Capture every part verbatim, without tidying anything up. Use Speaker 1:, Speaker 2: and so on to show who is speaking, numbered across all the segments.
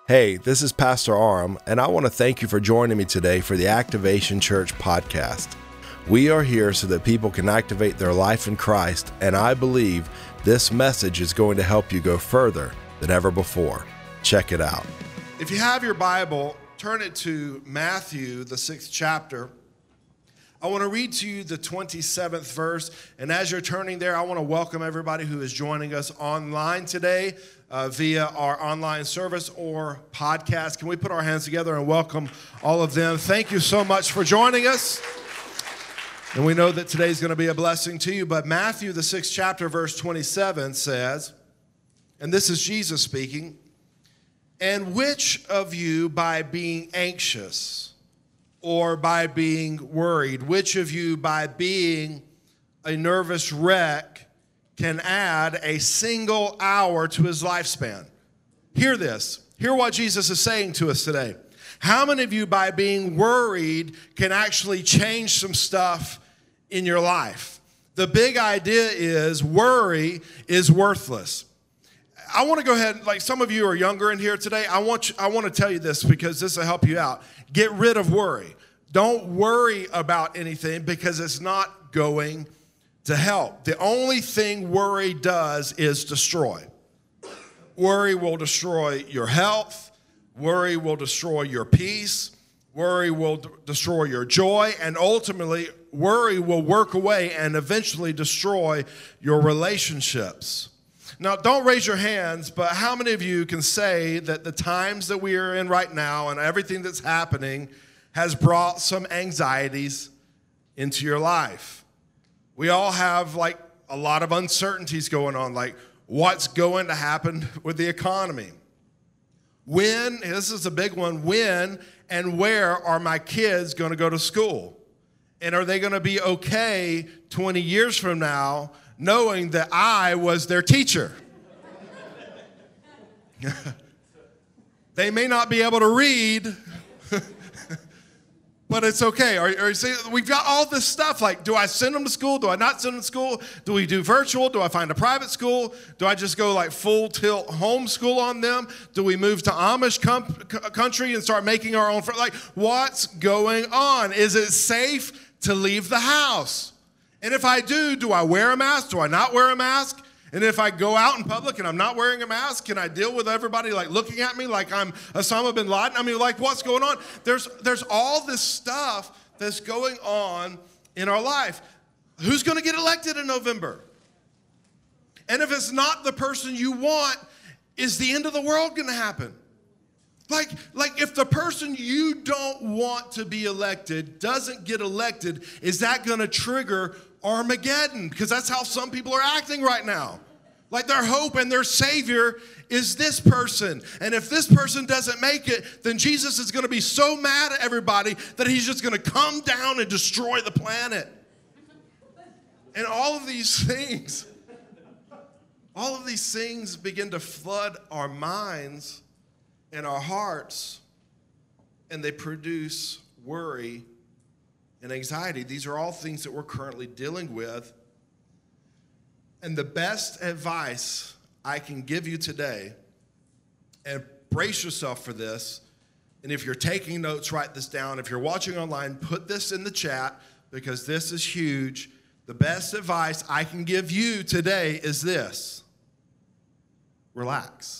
Speaker 1: Hey, this is Pastor Aram, and I want to thank you for joining me today for the Activation Church podcast. We are here so that people can activate their life in Christ, and I believe this message is going to help you go further than ever before. Check it out.
Speaker 2: If you have your Bible, turn it to Matthew, the sixth chapter. I want to read to you the twenty-seventh verse, and as you're turning there, I want to welcome everybody who is joining us online today uh, via our online service or podcast. Can we put our hands together and welcome all of them? Thank you so much for joining us. And we know that today's going to be a blessing to you, but Matthew, the sixth chapter, verse twenty-seven says, and this is Jesus speaking, "And which of you by being anxious or by being worried, which of you by being a nervous wreck can add a single hour to his lifespan?" Hear this. Hear what Jesus is saying to us today. How many of you by being worried can actually change some stuff in your life? The big idea is worry is worthless. I want to go ahead, like some of you are younger in here today. I want you, I want to tell you this because this will help you out. Get rid of worry. Don't worry about anything because it's not going to help. The only thing worry does is destroy. Worry will destroy your health. Worry will destroy your peace. Worry will d- destroy your joy. And ultimately, worry will work away and eventually destroy your relationships. Now, don't raise your hands, but how many of you can say that the times that we are in right now and everything that's happening has brought some anxieties into your life? We all have like a lot of uncertainties going on, like what's going to happen with the economy. When, this is a big one, when and where are my kids going to go to school? And are they going to be okay twenty years from now knowing that I was their teacher? They may not be able to read, but it's okay. Or, or see, we've got all this stuff like, do I send them to school? Do I not send them to school? Do we do virtual? Do I find a private school? Do I just go like full tilt homeschool on them? Do we move to Amish com- country and start making our own? Fr- like, what's going on? Is it safe to leave the house? And if I do, do I wear a mask? Do I not wear a mask? And if I go out in public and I'm not wearing a mask, can I deal with everybody like looking at me like I'm Osama bin Laden? I mean, like, what's going on? There's there's all this stuff that's going on in our life. Who's going to get elected in November? And if it's not the person you want, is the end of the world going to happen? Like, like if the person you don't want to be elected doesn't get elected, is that going to trigger Armageddon? Because that's how some people are acting right now. Like their hope and their savior is this person. And if this person doesn't make it, then Jesus is going to be so mad at everybody that he's just going to come down and destroy the planet. And all of these things, all of these things begin to flood our minds and our hearts, and they produce worry and anxiety. These are all things that we're currently dealing with. And the best advice I can give you today, and brace yourself for this, and if you're taking notes, write this down. If you're watching online, put this in the chat because this is huge. The best advice I can give you today is this: relax.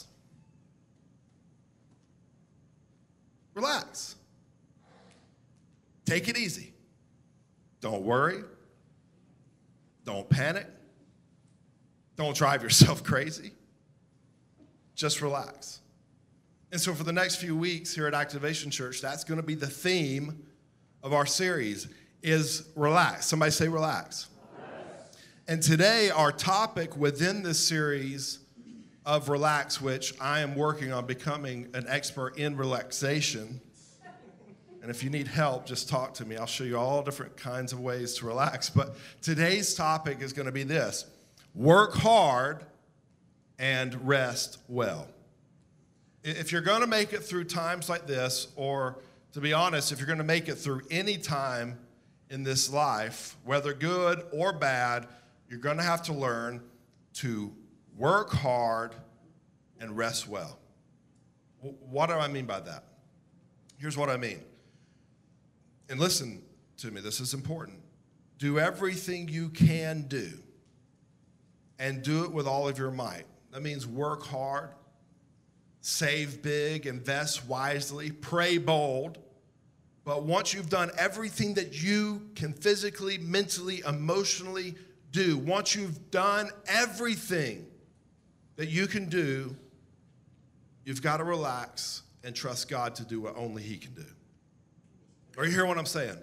Speaker 2: Relax. Take it easy. Don't worry. Don't panic. Don't drive yourself crazy. Just relax. And so for the next few weeks here at Activation Church, that's going to be the theme of our series is relax. Somebody say relax. Relax. And today our topic within this series of relax, which I am working on becoming an expert in relaxation. And if you need help, just talk to me. I'll show you all different kinds of ways to relax. But today's topic is going to be this: work hard and rest well. If you're going to make it through times like this, or to be honest, if you're going to make it through any time in this life, whether good or bad, you're going to have to learn to work hard and rest well. What do I mean by that? Here's what I mean. And listen to me, this is important. Do everything you can do, and do it with all of your might. That means work hard, save big, invest wisely, pray bold. But once you've done everything that you can physically, mentally, emotionally do, once you've done everything that you can do, you've got to relax and trust God to do what only He can do. Are you hearing what I'm saying?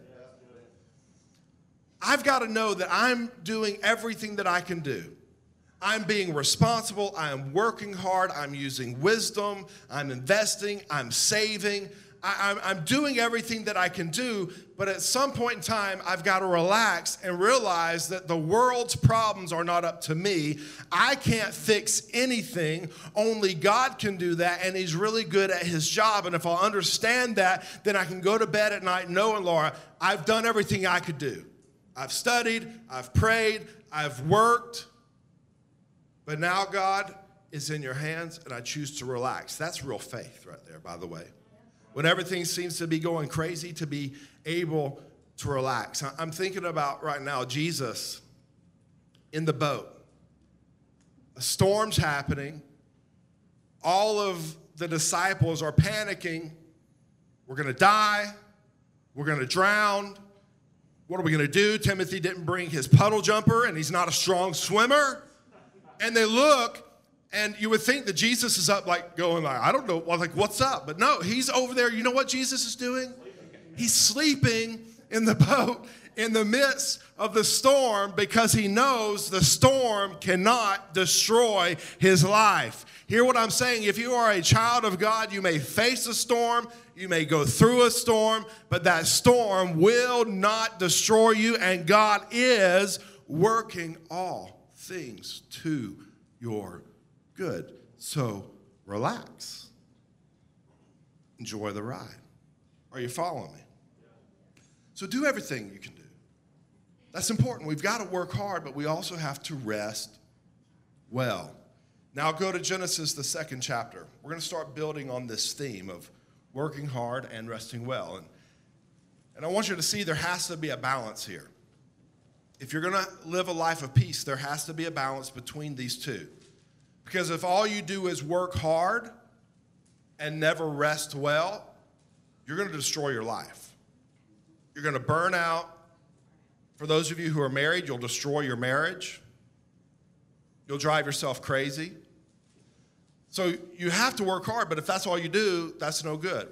Speaker 2: I've got to know that I'm doing everything that I can do. I'm being responsible. I am working hard. I'm using wisdom. I'm investing. I'm saving. I, I'm, I'm doing everything that I can do. But at some point in time, I've got to relax and realize that the world's problems are not up to me. I can't fix anything. Only God can do that, and He's really good at His job. And if I understand that, then I can go to bed at night knowing, Laura, I've done everything I could do. I've studied, I've prayed, I've worked, but now God is in your hands, and I choose to relax. That's real faith right there, by the way. When everything seems to be going crazy, to be able to relax. I'm thinking about right now Jesus in the boat. A storm's happening. All of the disciples are panicking. We're going to die. We're going to drown. What are we going to do? Timothy didn't bring his puddle jumper, and he's not a strong swimmer. And they look, and you would think that Jesus is up, like, going like, I don't know, like, what's up? But no, he's over there. You know what Jesus is doing? He's sleeping in the boat in the midst of the storm because he knows the storm cannot destroy his life. Hear what I'm saying? If you are a child of God, you may face a storm, you may go through a storm, but that storm will not destroy you, and God is working all things to your good. So relax. Enjoy the ride. Are you following me? So do everything you can do. That's important. We've got to work hard, but we also have to rest well. Now go to Genesis, the second chapter. We're going to start building on this theme of working hard and resting well. And, and I want you to see there has to be a balance here. If you're going to live a life of peace, there has to be a balance between these two. Because if all you do is work hard and never rest well, you're going to destroy your life. You're going to burn out. For those of you who are married, you'll destroy your marriage. You'll drive yourself crazy. So you have to work hard, but if that's all you do, that's no good.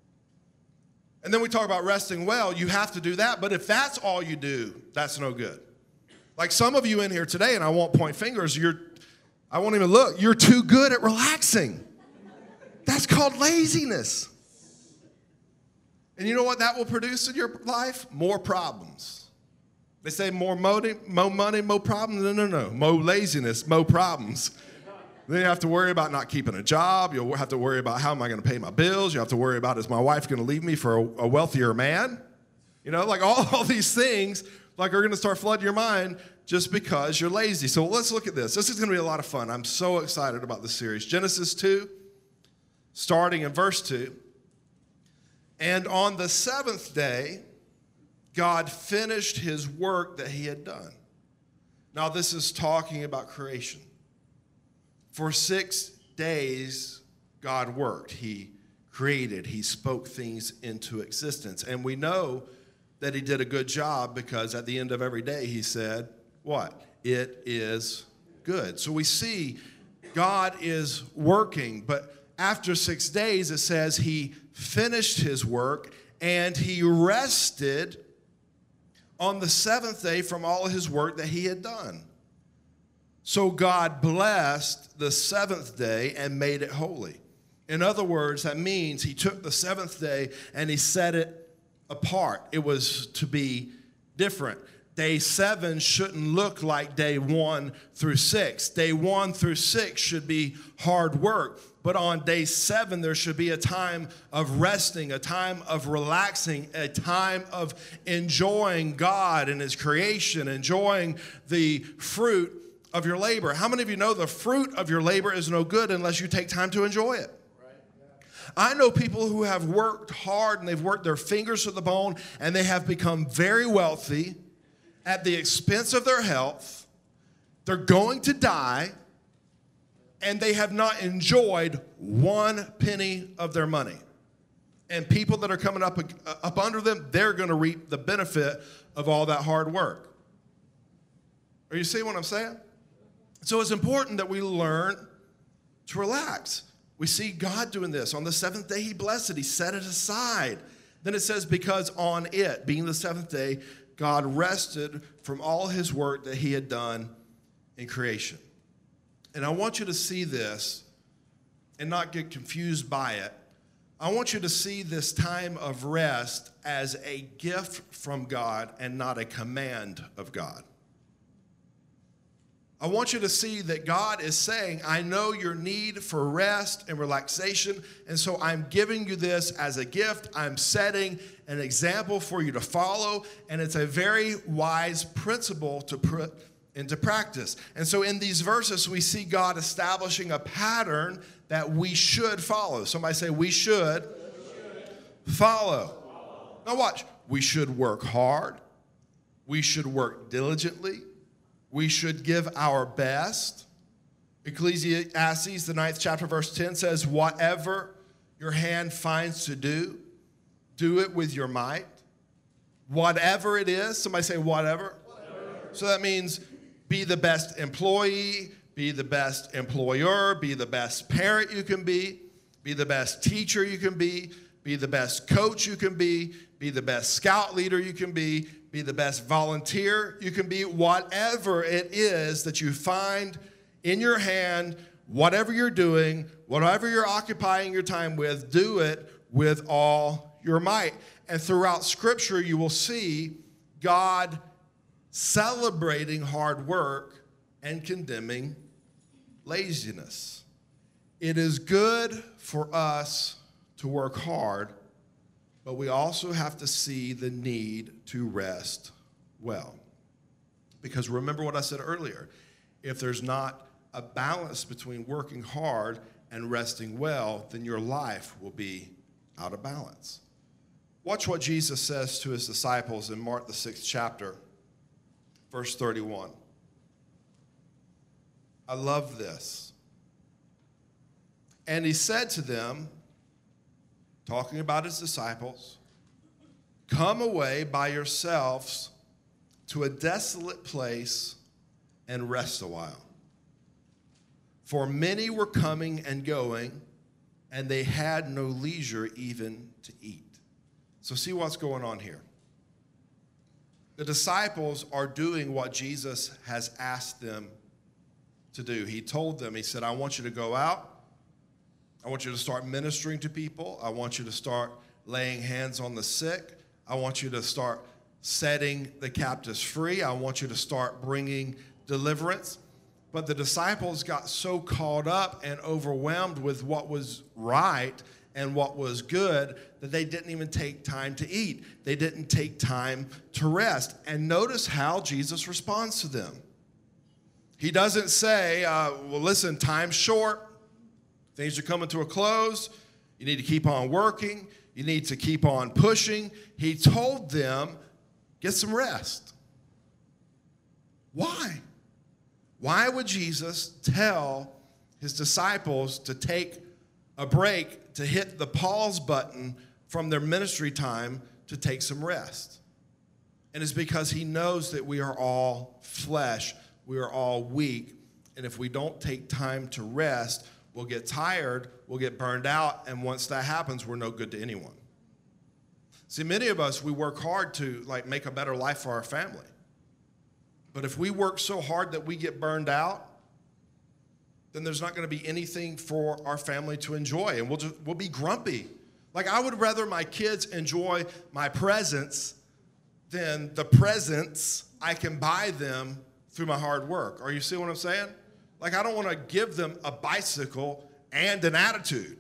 Speaker 2: And then we talk about resting well. You have to do that, but if that's all you do, that's no good. Like some of you in here today, and I won't point fingers, you're, I won't even look, you're too good at relaxing. That's called laziness. And you know what that will produce in your life? More problems. They say more money, more money, more problems. No, no, no. More laziness, more problems. Then you have to worry about not keeping a job. You'll have to worry about how am I going to pay my bills. You have to worry about is my wife going to leave me for a, a wealthier man? You know, like all, all these things like are going to start flooding your mind just because you're lazy. So let's look at this. This is going to be a lot of fun. I'm so excited about this series. Genesis two, starting in verse two. And on the seventh day, God finished his work that he had done. Now, this is talking about creation. For six days, God worked. He created. He spoke things into existence. And we know that he did a good job because at the end of every day, he said, what? It is good. So we see God is working, but after six days, it says he finished his work and he rested on the seventh day from all his work that he had done. So God blessed the seventh day and made it holy. In other words, that means he took the seventh day and he set it apart. It was to be different. Day seven shouldn't look like day one through six. Day one through six should be hard work. But on day seven, there should be a time of resting, a time of relaxing, a time of enjoying God and his creation, enjoying the fruit of your labor. How many of you know the fruit of your labor is no good unless you take time to enjoy it? I know people who have worked hard and they've worked their fingers to the bone and they have become very wealthy at the expense of their health. They're going to die and they have not enjoyed one penny of their money. And people that are coming up, up under them, they're going to reap the benefit of all that hard work. Are you seeing what I'm saying? So it's important that we learn to relax. We see God doing this. On the seventh day, he blessed it. He set it aside. Then it says, because on it, being the seventh day, God rested from all his work that he had done in creation. And I want you to see this and not get confused by it. I want you to see this time of rest as a gift from God and not a command of God. I want you to see that God is saying, I know your need for rest and relaxation, and so I'm giving you this as a gift. I'm setting an example for you to follow, and it's a very wise principle to put into practice. And so in these verses, we see God establishing a pattern that we should follow. Somebody say, we should, we should. Follow. follow. Now watch. We should work hard. We should work diligently. We should give our best. Ecclesiastes, the ninth chapter, verse ten says, whatever your hand finds to do, do it with your might. Whatever it is. Somebody say whatever. whatever. So that means be the best employee, be the best employer, be the best parent you can be, be the best teacher you can be, be the best coach you can be, be the best scout leader you can be, be the best volunteer you can be. Whatever it is that you find in your hand, whatever you're doing, whatever you're occupying your time with, do it with all your might. And throughout Scripture, you will see God celebrating hard work and condemning laziness. It is good for us to work hard, but we also have to see the need to rest well. Because remember what I said earlier, if there's not a balance between working hard and resting well, then your life will be out of balance. Watch what Jesus says to his disciples in Mark the sixth chapter, verse thirty-one. I love this. And he said to them, talking about his disciples, come away by yourselves to a desolate place and rest a while. For many were coming and going, and they had no leisure even to eat. So see what's going on here. The disciples are doing what Jesus has asked them to do. He told them, he said, I want you to go out. I want you to start ministering to people. I want you to start laying hands on the sick. I want you to start setting the captives free. I want you to start bringing deliverance. But the disciples got so caught up and overwhelmed with what was right and what was good that they didn't even take time to eat. They didn't take time to rest. And notice how Jesus responds to them. He doesn't say, uh, well, listen, time's short. Things are coming to a close. You need to keep on working. You need to keep on pushing. He told them, get some rest. Why? Why would Jesus tell his disciples to take a break, to hit the pause button from their ministry time to take some rest? And it's because he knows that we are all flesh. We are all weak. And if we don't take time to rest, we'll get tired, we'll get burned out, and once that happens, we're no good to anyone. See, many of us, we work hard to like make a better life for our family. But if we work so hard that we get burned out, then there's not going to be anything for our family to enjoy, and we'll just, we'll be grumpy. Like, I would rather my kids enjoy my presents than the presents I can buy them through my hard work. Are you seeing what I'm saying? Like, I don't want to give them a bicycle and an attitude.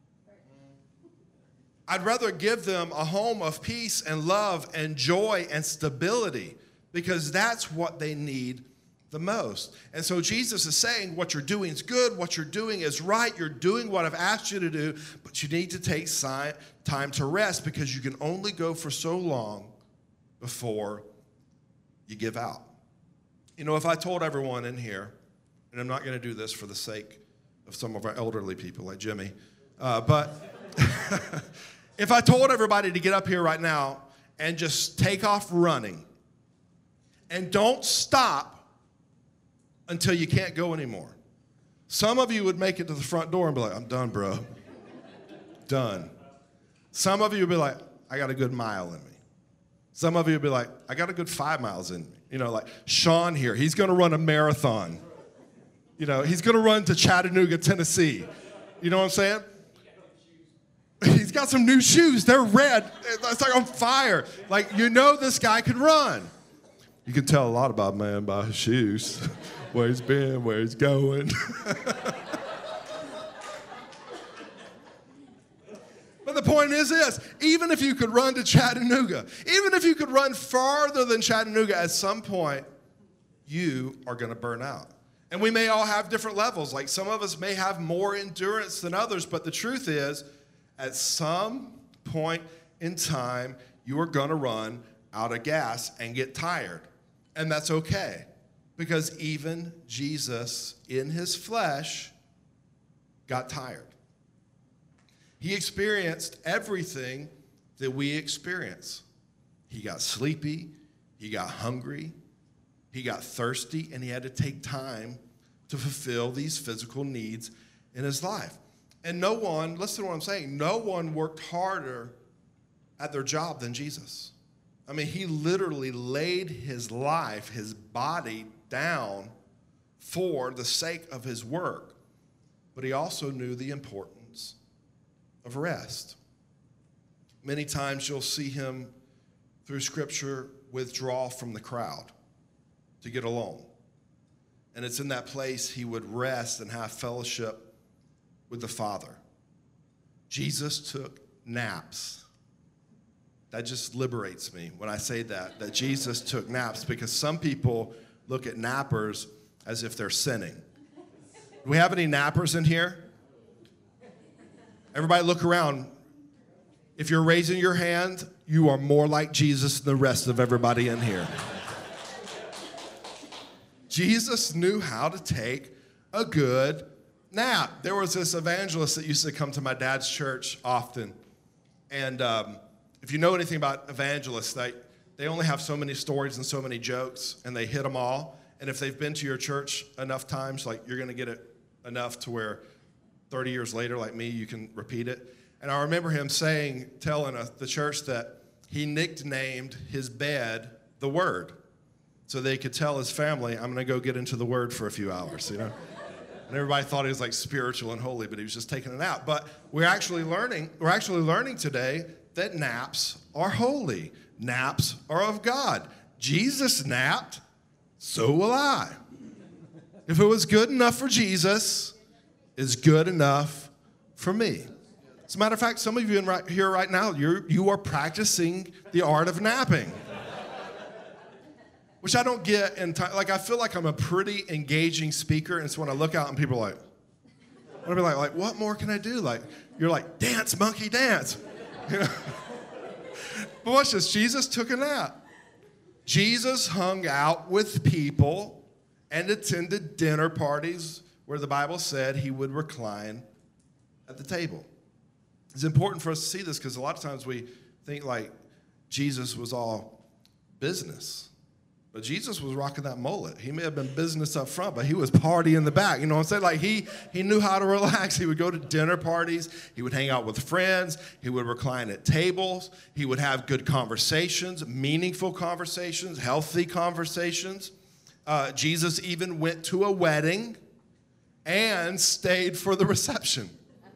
Speaker 2: I'd rather give them a home of peace and love and joy and stability, because that's what they need the most. And so Jesus is saying what you're doing is good, what you're doing is right, you're doing what I've asked you to do, but you need to take time to rest because you can only go for so long before you give out. You know, if I told everyone in here, and I'm not going to do this for the sake of some of our elderly people like Jimmy, uh, but if I told everybody to get up here right now and just take off running and don't stop until you can't go anymore. Some of you would make it to the front door and be like, I'm done, bro. Done. Some of you would be like, I got a good mile in me. Some of you would be like, I got a good five miles in me. You know, like Sean here, he's going to run a marathon. You know, he's going to run to Chattanooga, Tennessee. You know what I'm saying? He's got some new shoes. They're red. It's like on fire. Like, you know this guy can run. You can tell a lot about a man by his shoes. Where he's been, where he's going. But the point is this, even if you could run to Chattanooga, even if you could run farther than Chattanooga, at some point, you are going to burn out. And we may all have different levels. Like some of us may have more endurance than others, but the truth is, at some point in time, you are going to run out of gas and get tired. And that's okay. Because even Jesus, in his flesh, got tired. He experienced everything that we experience. He got sleepy, he got hungry, he got thirsty, and he had to take time to fulfill these physical needs in his life. And no one, listen to what I'm saying, no one worked harder at their job than Jesus. I mean, he literally laid his life, his body down for the sake of his work. But he also knew the importance of rest. Many times you'll see him through Scripture withdraw from the crowd to get alone. And it's in that place he would rest and have fellowship with the Father. Jesus took naps. That just liberates me when I say that, that Jesus took naps, because some people look at nappers as if they're sinning. Do we have any nappers in here? Everybody look around. If you're raising your hand, you are more like Jesus than the rest of everybody in here. Jesus knew how to take a good nap. There was this evangelist that used to come to my dad's church often. And um, if you know anything about evangelists, they, they only have so many stories and so many jokes, and they hit them all. And if they've been to your church enough times, like you're going to get it enough to where thirty years later, like me, you can repeat it. And I remember him saying, telling uh, the church that he nicknamed his bed the Word, so they could tell his family, I'm going to go get into the Word for a few hours, you know? And everybody thought he was like spiritual and holy, but he was just taking a nap. But we're actually learning, we're actually learning today that naps are holy. Naps are of God. Jesus napped, so will I. If it was good enough for Jesus, it's good enough for me. As a matter of fact, some of you in right here right now, you're, you are practicing the art of napping. Which I don't get in time. Like, I feel like I'm a pretty engaging speaker, and so when I look out and people are like, I'll be like, like, what more can I do? Like, you're like, dance, monkey, dance. You know? But watch this. Jesus took a nap. Jesus hung out with people and attended dinner parties where the Bible said he would recline at the table. It's important for us to see this because a lot of times we think like Jesus was all business. But Jesus was rocking that mullet. He may have been business up front, but he was party in the back. You know what I'm saying? Like he, he knew how to relax. He would go to dinner parties. He would hang out with friends. He would recline at tables. He would have good conversations, meaningful conversations, healthy conversations. Uh, Jesus even went to a wedding and stayed for the reception.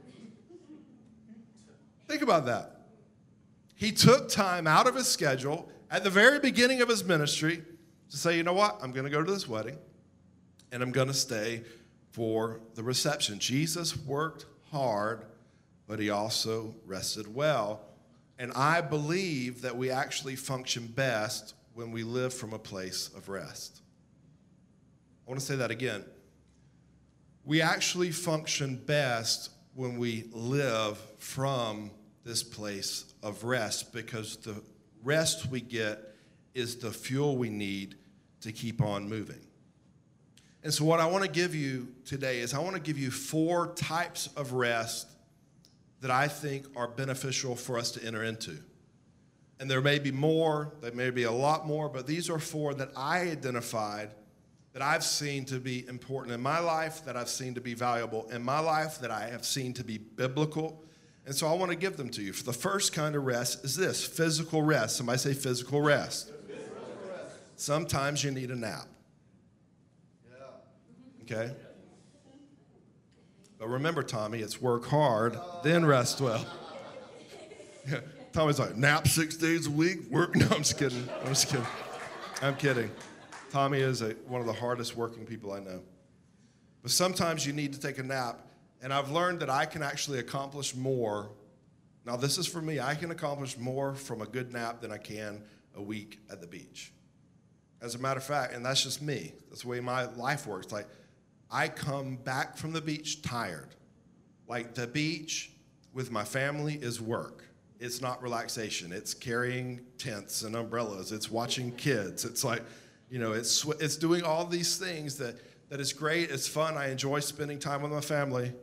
Speaker 2: Think about that. He took time out of his schedule at the very beginning of his ministry to say, you know what, I'm going to go to this wedding, and I'm going to stay for the reception. Jesus worked hard, but he also rested well. And I believe that we actually function best when we live from a place of rest. I want to say that again. We actually function best when we live from this place of rest, because the rest we get is the fuel we need to keep on moving. And so what I want to give you today is I want to give you four types of rest that I think are beneficial for us to enter into. And there may be more, there may be a lot more, but these are four that I identified that I've seen to be important in my life, that I've seen to be valuable in my life, that I have seen to be biblical. And so I want to give them to you. For the first kind of rest is this, physical rest. Somebody say physical rest. Physical rest. Sometimes you need a nap. Yeah. Okay? But remember, Tommy, it's work hard, then rest well. Yeah. Tommy's like, nap six days a week? Work? No, I'm just kidding. I'm just kidding. I'm kidding. Tommy is a, one of the hardest working people I know. But sometimes you need to take a nap, and I've learned that I can actually accomplish more. Now, this is for me. I can accomplish more from a good nap than I can a week at the beach. As a matter of fact, and that's just me. That's the way my life works. Like, I come back from the beach tired. Like, the beach with my family is work. It's not relaxation. It's carrying tents and umbrellas. It's watching kids. It's like, you know, it's it's doing all these things that, that is great. It's fun. I enjoy spending time with my family.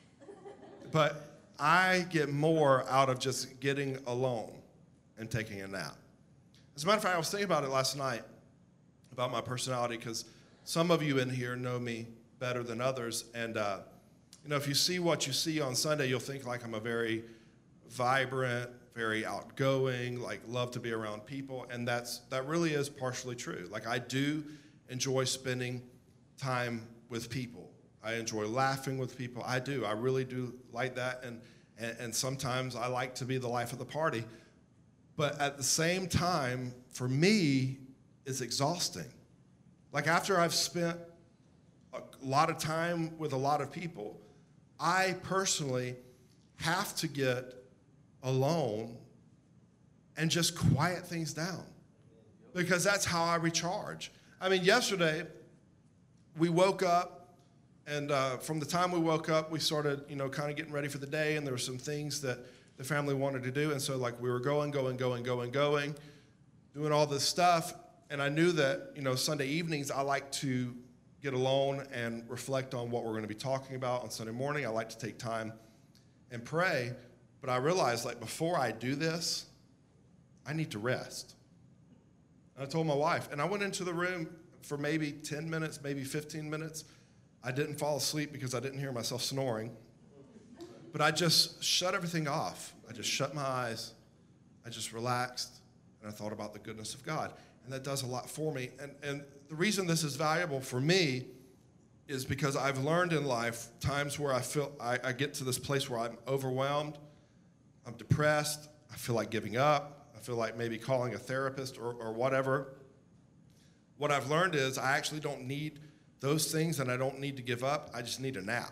Speaker 2: But I get more out of just getting alone and taking a nap. As a matter of fact, I was thinking about it last night, about my personality, because some of you in here know me better than others. And, uh, you know, if you see what you see on Sunday, you'll think like I'm a very vibrant, very outgoing, like love to be around people, and that's that really is partially true. Like, I do enjoy spending time with people. I enjoy laughing with people. I do. I really do like that, and, and and sometimes I like to be the life of the party. But at the same time, for me, it's exhausting. Like, after I've spent a lot of time with a lot of people, I personally have to get alone and just quiet things down, because that's how I recharge. I mean, yesterday we woke up, and uh, from the time we woke up, we started, you know, kind of getting ready for the day, and there were some things that the family wanted to do, and so like we were going, going, going, going, going, doing all this stuff, and I knew that, you know, Sunday evenings I like to get alone and reflect on what we're going to be talking about on Sunday morning. I like to take time and pray. But I realized, like, before I do this, I need to rest. And I told my wife, and I went into the room for maybe ten minutes, maybe fifteen minutes. I didn't fall asleep because I didn't hear myself snoring. But I just shut everything off. I just shut my eyes. I just relaxed, and I thought about the goodness of God. And that does a lot for me. And, and the reason this is valuable for me is because I've learned in life times where I feel I, I get to this place where I'm overwhelmed, I'm depressed, I feel like giving up, I feel like maybe calling a therapist or, or whatever. What I've learned is I actually don't need those things, and I don't need to give up. I just need a nap.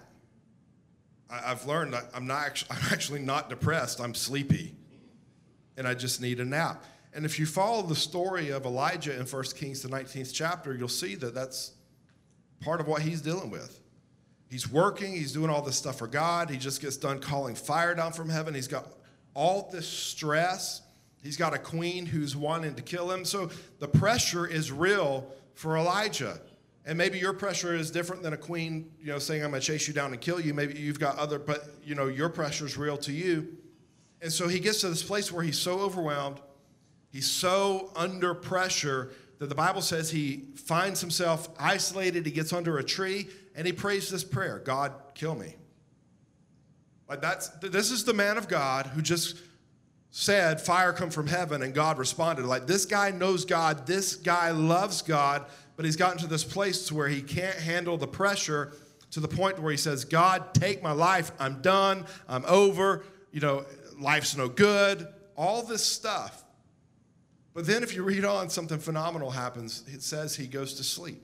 Speaker 2: I, I've learned that I'm not actually, I'm actually not depressed, I'm sleepy, and I just need a nap. And if you follow the story of Elijah in First Kings, the nineteenth chapter, you'll see that that's part of what he's dealing with. He's working, he's doing all this stuff for God. He just gets done calling fire down from heaven. He's got all this stress. He's got a queen who's wanting to kill him. So the pressure is real for Elijah. And maybe your pressure is different than a queen, you know, saying, I'm going to chase you down and kill you. Maybe you've got other, but, you know, your pressure is real to you. And so he gets to this place where he's so overwhelmed, he's so under pressure that the Bible says he finds himself isolated. He gets under a tree, and he prays this prayer, God, kill me. Like that's, this is the man of God who just said, fire come from heaven, and God responded. Like, this guy knows God, this guy loves God, but he's gotten to this place to where he can't handle the pressure, to the point where he says, God, take my life, I'm done, I'm over, you know, life's no good, all this stuff. But then if you read on, something phenomenal happens. It says he goes to sleep.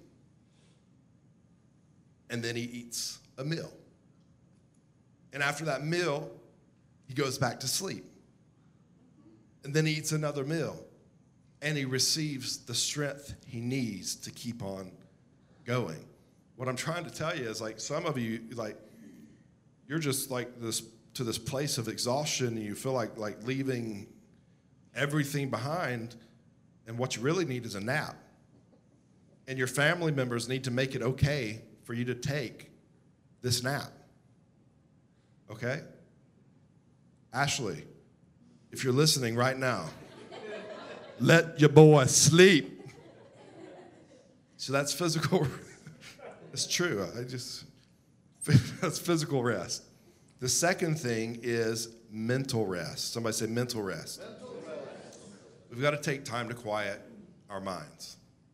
Speaker 2: And then he eats a meal. And after that meal, he goes back to sleep. And then he eats another meal. And he receives the strength he needs to keep on going. what I'm trying to tell you is like some of you, like you're just like this to this place of exhaustion, and you feel like like leaving everything behind, and what you really need is a nap. And your family members need to make it okay for you to take this nap. Okay? Ashley, if you're listening right now, let your boy sleep. So that's physical. It's true. I just, that's physical rest. The second thing is mental rest. Somebody say mental rest. Mental rest. We've got to take time to quiet our minds.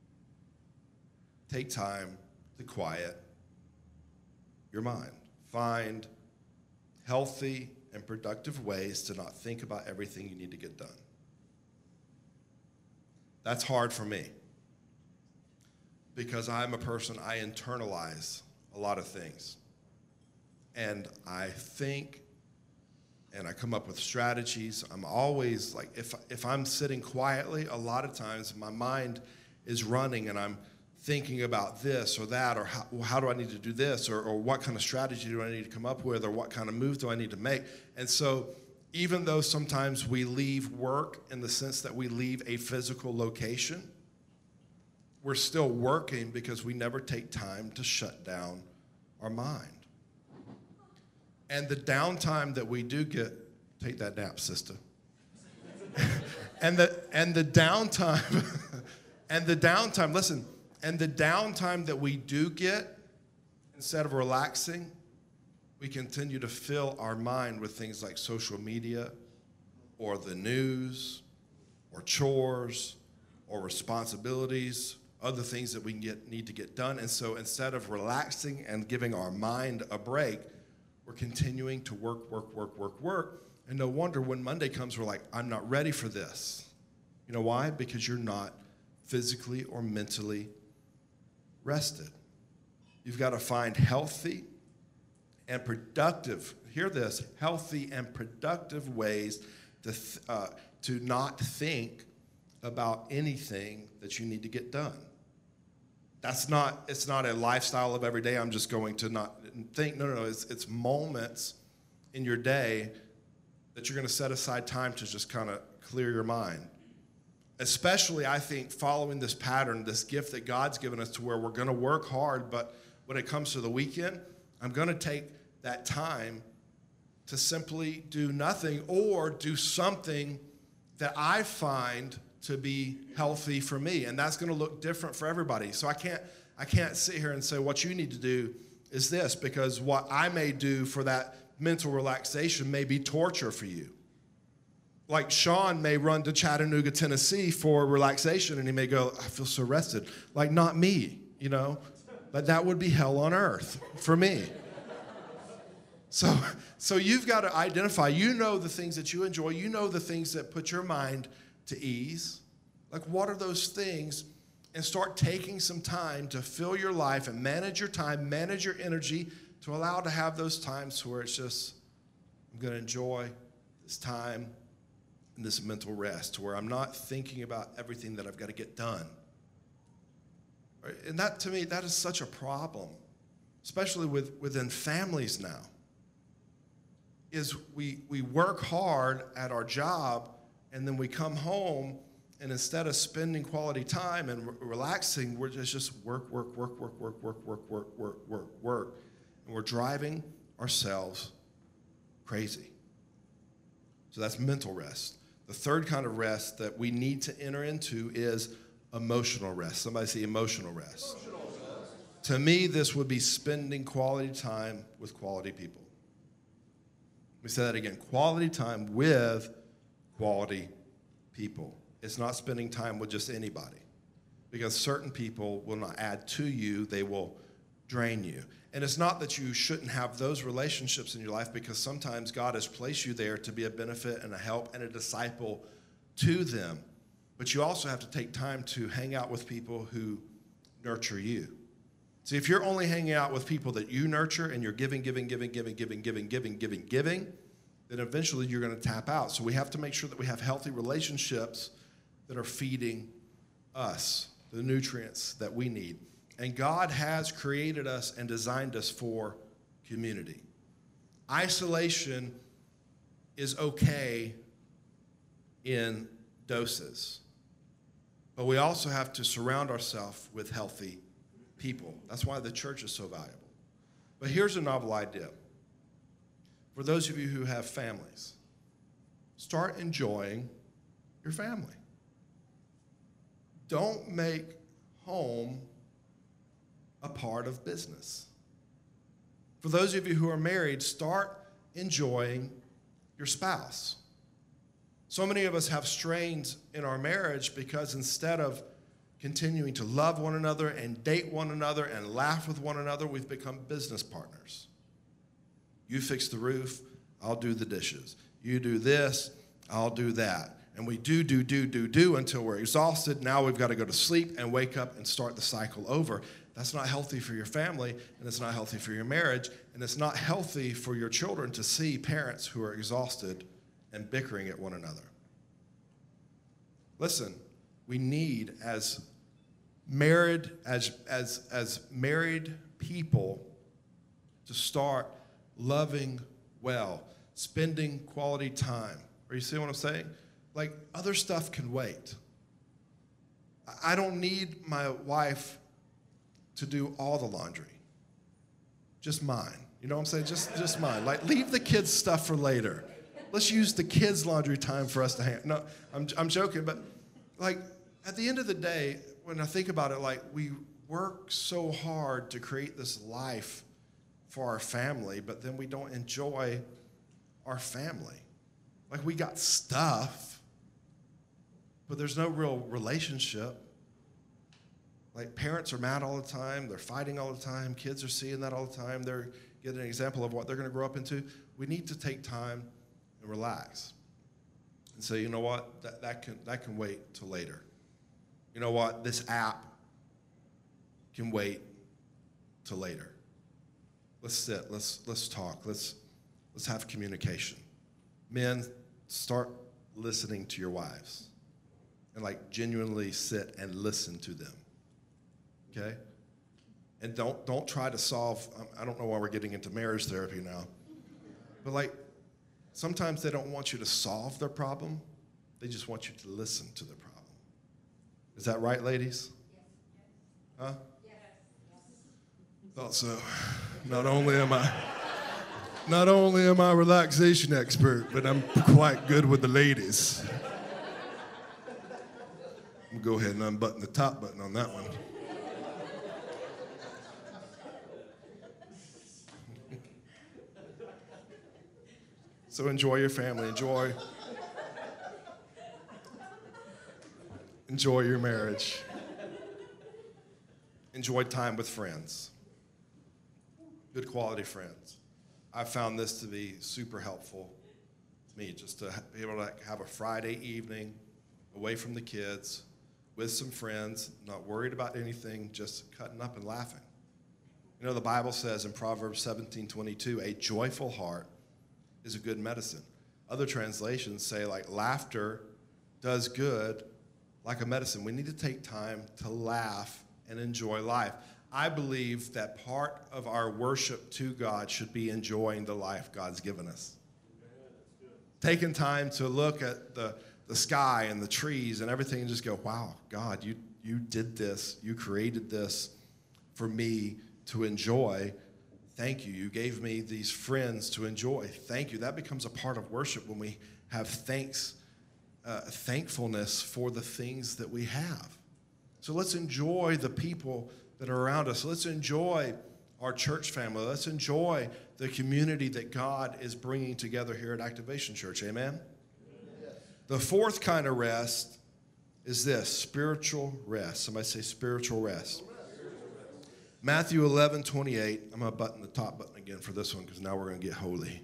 Speaker 2: Take time to quiet your mind. Find healthy and productive ways to not think about everything you need to get done. That's hard for me because I'm a person, I internalize a lot of things. And I think and I come up with strategies. I'm always like, if, if I'm sitting quietly, a lot of times my mind is running and I'm thinking about this or that, or how, how do I need to do this, or, or what kind of strategy do I need to come up with, or what kind of move do I need to make. And so even though sometimes we leave work in the sense that we leave a physical location, we're still working because we never take time to shut down our mind. And the downtime that we do get, take that nap, sister. and the and the downtime, and the downtime, listen, and the downtime that we do get, instead of relaxing, we continue to fill our mind with things like social media, or the news, or chores, or responsibilities, other things that we can get, need to get done. And so instead of relaxing and giving our mind a break, we're continuing to work, work, work, work, work. And no wonder when Monday comes, we're like, I'm not ready for this. You know why? Because you're not physically or mentally rested. You've got to find healthy and productive, hear this, healthy and productive ways to, th- uh, to not think about anything that you need to get done. That's not, it's not a lifestyle of every day, I'm just going to not think. No, no, no, it's, it's moments in your day that you're going to set aside time to just kind of clear your mind. Especially, I think, following this pattern, this gift that God's given us to where we're going to work hard, but when it comes to the weekend, I'm going to take that time to simply do nothing or do something that I find to be healthy for me, and that's going to look different for everybody. So I can't I can't sit here and say what you need to do is this, because what I may do for that mental relaxation may be torture for you. Like Sean may run to Chattanooga, Tennessee for relaxation, and he may go, I feel so rested. Like, not me, you know, but that would be hell on earth for me. So, so you've got to identify, you know the things that you enjoy, you know the things that put your mind to ease. Like, what are those things? And start taking some time to fill your life and manage your time, manage your energy, to allow to have those times where it's just, I'm going to enjoy this time and this mental rest, where I'm not thinking about everything that I've got to get done. Right? And that, to me, that is such a problem, especially with, within families now, is we, we work hard at our job, and then we come home, and instead of spending quality time and re- relaxing, we're just, just work, work, work, work, work, work, work, work, work, work, work. And we're driving ourselves crazy. So that's mental rest. The third kind of rest that we need to enter into is emotional rest. Somebody say emotional rest. Emotional rest. To me, this would be spending quality time with quality people. Let me say that again. Quality time with quality people. It's not spending time with just anybody, because certain people will not add to you, they will drain you. And it's not that you shouldn't have those relationships in your life, because sometimes God has placed you there to be a benefit and a help and a disciple to them. But you also have to take time to hang out with people who nurture you. See, if you're only hanging out with people that you nurture and you're giving, giving, giving, giving, giving, giving, giving, giving, giving, then eventually you're going to tap out. So we have to make sure that we have healthy relationships that are feeding us the nutrients that we need. And God has created us and designed us for community. Isolation is okay in doses. But we also have to surround ourselves with healthy people. That's why the church is so valuable. But here's a novel idea. For those of you who have families, start enjoying your family. Don't make home a part of business. For those of you who are married, start enjoying your spouse. So many of us have strains in our marriage because instead of continuing to love one another and date one another and laugh with one another, we've become business partners. You fix the roof, I'll do the dishes. You do this, I'll do that. And we do, do, do, do, do until we're exhausted. Now we've got to go to sleep and wake up and start the cycle over. That's not healthy for your family, and it's not healthy for your marriage, and it's not healthy for your children to see parents who are exhausted and bickering at one another. Listen, we need as married as as as married people to start loving well, spending quality time. Are you seeing what I'm saying? Like, other stuff can wait. I don't need my wife to do all the laundry. Just mine. You know what I'm saying? Just just mine. Like, leave the kids' stuff for later. Let's use the kids' laundry time for us to hang. No, I'm I'm joking, but like, at the end of the day, when I think about it, like, we work so hard to create this life for our family, but then we don't enjoy our family. Like, we got stuff, but there's no real relationship. Like, parents are mad all the time. They're fighting all the time. Kids are seeing that all the time. They're getting an example of what they're going to grow up into. We need to take time and relax and say, you know what, that, that can that can wait till later. You know what, this app can wait till later. Let's sit. Let's let's talk. Let's let's have communication. Men, start listening to your wives and like genuinely sit and listen to them. Okay? And don't don't try to solve, I don't know why we're getting into marriage therapy now, but like, sometimes they don't want you to solve their problem. They just want you to listen to their problem. Is that right, ladies? Huh? Thought so. Not only am I not only am I a relaxation expert, but I'm quite good with the ladies. I'm gonna go ahead and unbutton the top button on that one. So enjoy your family, enjoy, enjoy your marriage. Enjoy time with friends, good quality friends. I found this to be super helpful to me, just to be able to have a Friday evening away from the kids with some friends, not worried about anything, just cutting up and laughing. You know, the Bible says in Proverbs seventeen twenty-two, a joyful heart is a good medicine. Other translations say, like, laughter does good like a medicine. We need to take time to laugh and enjoy life. I believe that part of our worship to God should be enjoying the life God's given us. Taking time to look at the, the sky and the trees and everything and just go, wow, God, you, you did this. You created this for me to enjoy. Thank you. You gave me these friends to enjoy. Thank you. That becomes a part of worship when we have thanks, uh, thankfulness for the things that we have. So let's enjoy the people that are around us. Let's enjoy our church family. Let's enjoy the community that God is bringing together here at Activation Church. Amen? Yes. The fourth kind of rest is this, spiritual rest. Somebody say spiritual rest. Matthew eleven twenty-eight. I'm going to button the top button again for this one because now we're going to get holy.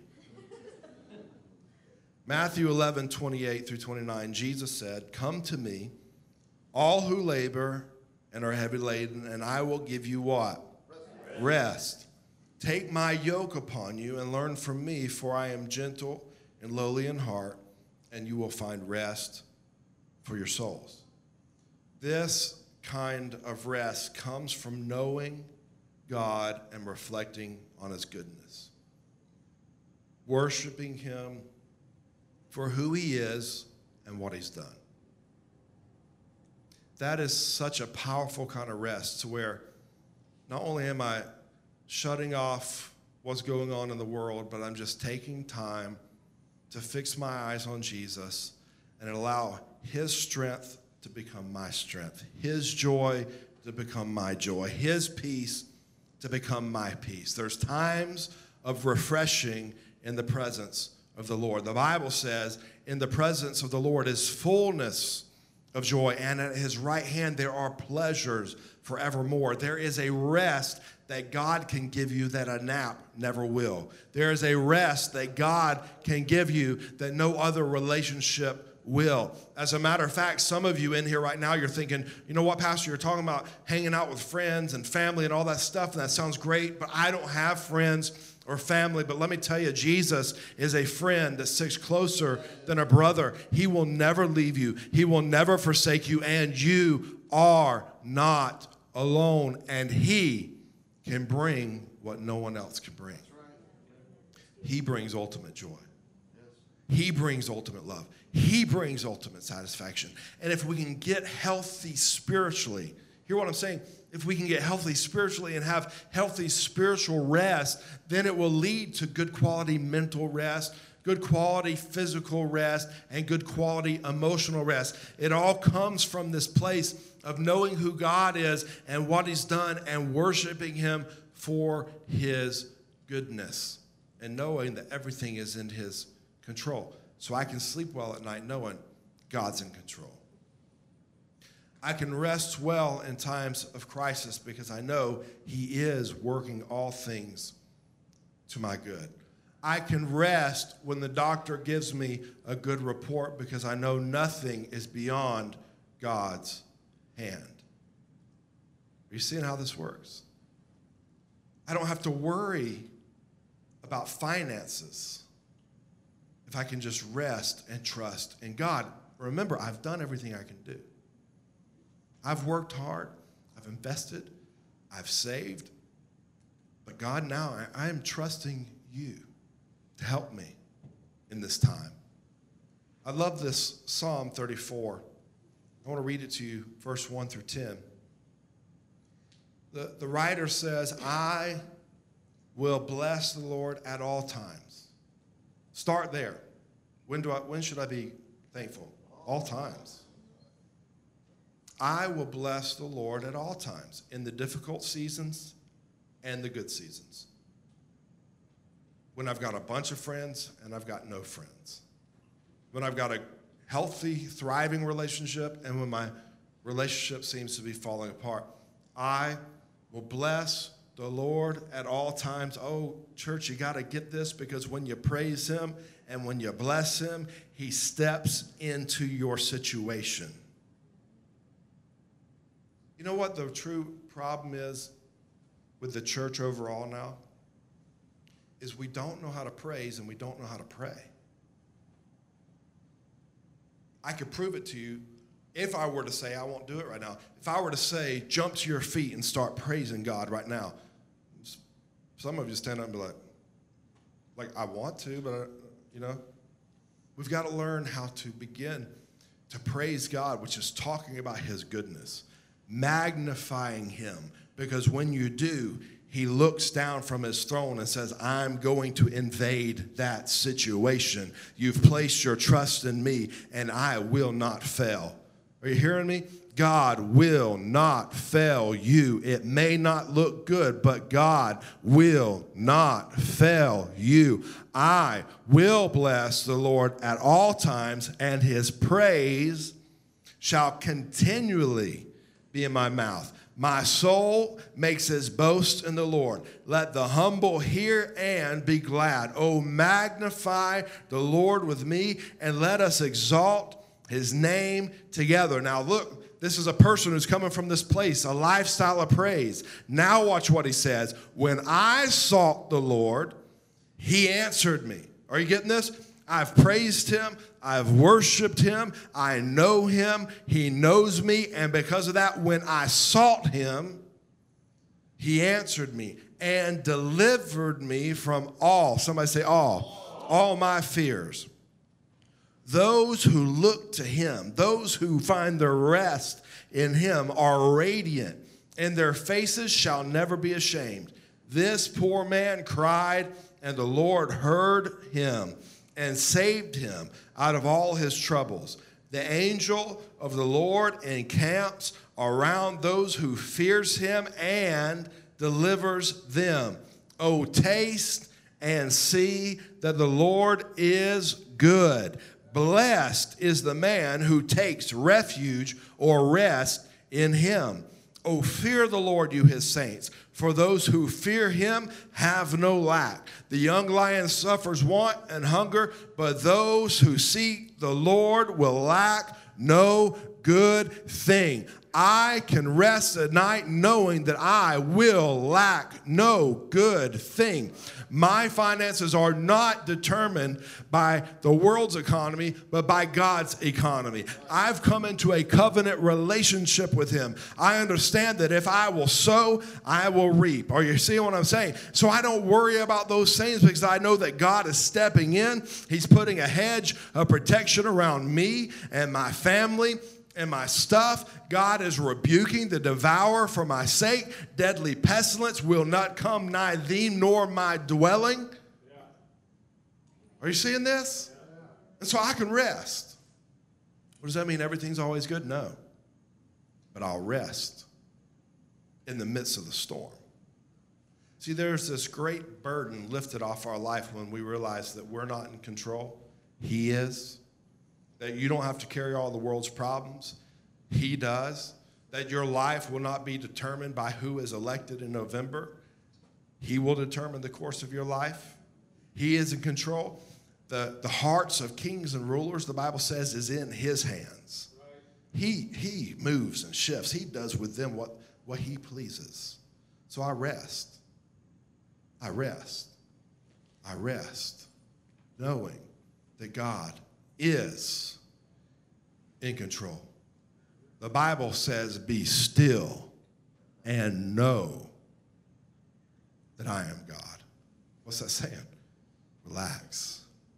Speaker 2: Matthew eleven twenty-eight through twenty-nine, Jesus said, come to me, all who labor and are heavy laden, and I will give you what? Rest. Rest. Take my yoke upon you and learn from me, for I am gentle and lowly in heart, and you will find rest for your souls. This kind of rest comes from knowing God and reflecting on his goodness. Worshiping him for who he is and what he's done. That is such a powerful kind of rest to where not only am I shutting off what's going on in the world, but I'm just taking time to fix my eyes on Jesus and allow his strength to become my strength, his joy to become my joy, his peace to become my peace. There's times of refreshing in the presence of the Lord. The Bible says, in the presence of the Lord is fullness of joy, and at his right hand there are pleasures forevermore. There is a rest that God can give you that a nap never will. There is a rest that God can give you that no other relationship will. As a matter of fact, some of you in here right now, you're thinking, you know what, Pastor, you're talking about hanging out with friends and family and all that stuff, and that sounds great, but I don't have friends or family. But let me tell you, Jesus is a friend that sticks closer than a brother. He will never leave you. He will never forsake you, and you are not alone, and he can bring what no one else can bring. He brings ultimate joy. He brings ultimate love. He brings ultimate satisfaction. And if we can get healthy spiritually, hear what I'm saying? If we can get healthy spiritually and have healthy spiritual rest, then it will lead to good quality mental rest, good quality physical rest, and good quality emotional rest. It all comes from this place of knowing who God is and what he's done and worshiping him for his goodness and knowing that everything is in his control. So I can sleep well at night knowing God's in control. I can rest well in times of crisis because I know he is working all things to my good. I can rest when the doctor gives me a good report because I know nothing is beyond God's hand. Are you seeing how this works? I don't have to worry about finances if I can just rest and trust in God. Remember, I've done everything I can do. I've worked hard. I've invested. I've saved. But God, now I, I am trusting you to help me in this time. I love this Psalm thirty-four. I want to read it to you, verse one through ten. The, the writer says, I will bless the Lord at all times. Start there. When do I, when should I be thankful? All times. I will bless the Lord at all times, in the difficult seasons and the good seasons. When I've got a bunch of friends and I've got no friends. When I've got a healthy, thriving relationship and when my relationship seems to be falling apart. I will bless the Lord at all times. Oh, church, you got to get this, because when you praise him and when you bless him, he steps into your situation. You know what the true problem is with the church overall now? Is we don't know how to praise and we don't know how to pray. I could prove it to you if I were to say, I won't do it right now. If I were to say, jump to your feet and start praising God right now, some of you stand up and be like, like, I want to, but, I, you know, we've got to learn how to begin to praise God, which is talking about his goodness, magnifying him, because when you do, he looks down from his throne and says, I'm going to invade that situation. You've placed your trust in me, and I will not fail. Are you hearing me? God will not fail you. It may not look good, but God will not fail you. I will bless the Lord at all times, and his praise shall continually be in my mouth. My soul makes his boast in the Lord. Let the humble hear and be glad. Oh, magnify the Lord with me, and let us exalt his name together. Now look, this is a person who's coming from this place, a lifestyle of praise. Now watch what he says. When I sought the Lord, he answered me. Are you getting this? I've praised him. I've worshiped him. I know him. He knows me. And because of that, when I sought him, he answered me and delivered me from all. Somebody say all. All my fears. Those who look to him, those who find their rest in him are radiant, and their faces shall never be ashamed. This poor man cried, and the Lord heard him and saved him out of all his troubles. The angel of the Lord encamps around those who fears him and delivers them. Oh, taste and see that the Lord is good. Blessed is the man who takes refuge or rest in him. Oh, fear the Lord, you his saints, for those who fear him have no lack. The young lion suffers want and hunger, but those who seek the Lord will lack no good thing. I can rest at night knowing that I will lack no good thing. My finances are not determined by the world's economy, but by God's economy. I've come into a covenant relationship with him. I understand that if I will sow, I will reap. Are you seeing what I'm saying? So I don't worry about those things because I know that God is stepping in. He's putting a hedge of protection around me and my family and my stuff. God is rebuking the devourer for my sake. Deadly pestilence will not come nigh thee nor my dwelling. Yeah. Are you seeing this? Yeah. And so I can rest. What does that mean? Everything's always good? No. But I'll rest in the midst of the storm. See, there's this great burden lifted off our life when we realize that we're not in control. He is. That you don't have to carry all the world's problems. He does. That your life will not be determined by who is elected in November. He will determine the course of your life. He is in control. The, the hearts of kings and rulers, the Bible says, is in his hands. He, he moves and shifts. He does with them what, what he pleases. So I rest. I rest. I rest, knowing that God is in control. The Bible says, be still and know that I am God. What's that saying? Relax.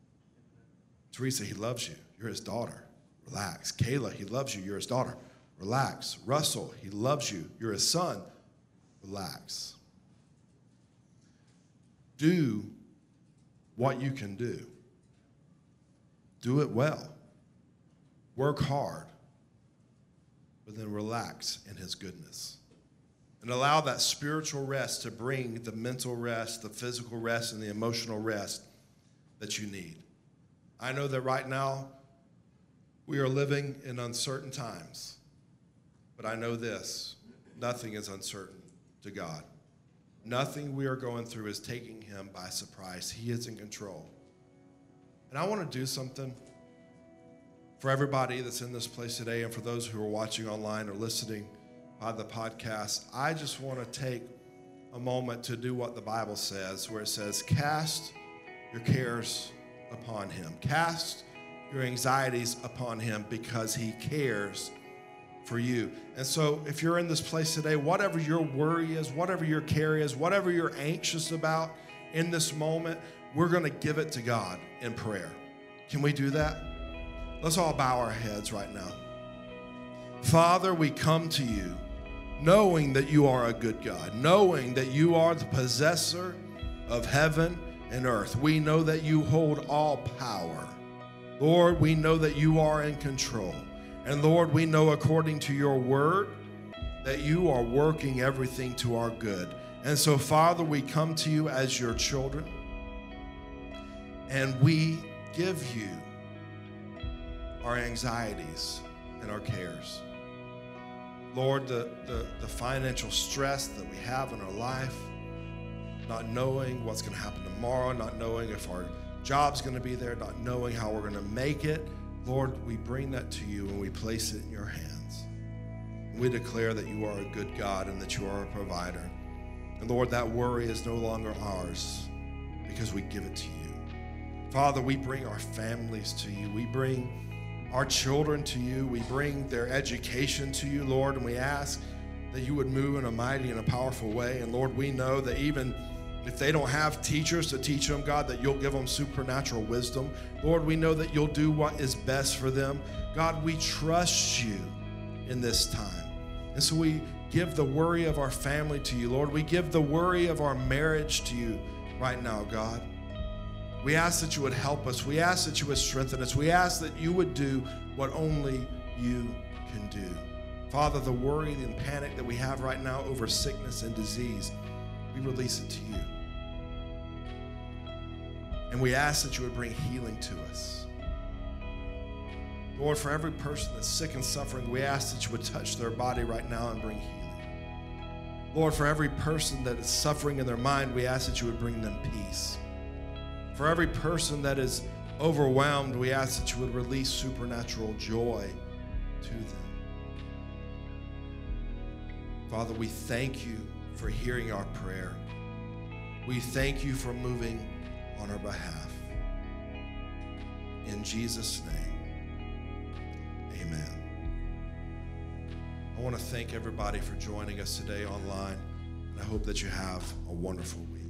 Speaker 2: Teresa, he loves you. You're his daughter. Relax. Kayla, he loves you. You're his daughter. Relax. Russell, he loves you. You're his son. Relax. Do what you can do. Do it well. Work hard, but then relax in his goodness. And allow that spiritual rest to bring the mental rest, the physical rest, and the emotional rest that you need. I know that right now we are living in uncertain times, but I know this, nothing is uncertain to God. Nothing we are going through is taking him by surprise. He is in control. And I want to do something for everybody that's in this place today and for those who are watching online or listening by the podcast. I just want to take a moment to do what the Bible says, where it says, cast your cares upon him. Cast your anxieties upon him because he cares for you. And so if you're in this place today, whatever your worry is, whatever your care is, whatever you're anxious about in this moment, we're going to give it to God in prayer. Can we do that? Let's all bow our heads right now. Father, we come to you knowing that you are a good God, knowing that you are the possessor of heaven and earth. We know that you hold all power. Lord, we know that you are in control. And Lord, we know according to your word that you are working everything to our good. And so, Father, we come to you as your children, and we give you our anxieties and our cares. Lord, the, the, the financial stress that we have in our life, not knowing what's going to happen tomorrow, not knowing if our job's going to be there, not knowing how we're going to make it, Lord, we bring that to you and we place it in your hands. And we declare that you are a good God and that you are a provider. And Lord, that worry is no longer ours because we give it to you. Father, we bring our families to you. We bring our children to you. We bring their education to you, Lord, and we ask that you would move in a mighty and a powerful way. And Lord, we know that even if they don't have teachers to teach them, God, that you'll give them supernatural wisdom. Lord, we know that you'll do what is best for them. God, we trust you in this time. And so we give the worry of our family to you, Lord. We give the worry of our marriage to you right now, God. We ask that you would help us. We ask that you would strengthen us. We ask that you would do what only you can do. Father, the worry and panic that we have right now over sickness and disease, we release it to you. And we ask that you would bring healing to us. Lord, for every person that's sick and suffering, we ask that you would touch their body right now and bring healing. Lord, for every person that is suffering in their mind, we ask that you would bring them peace. For every person that is overwhelmed, we ask that you would release supernatural joy to them. Father, we thank you for hearing our prayer. We thank you for moving on our behalf. In Jesus' name, amen. I want to thank everybody for joining us today online, and I hope that you have a wonderful week.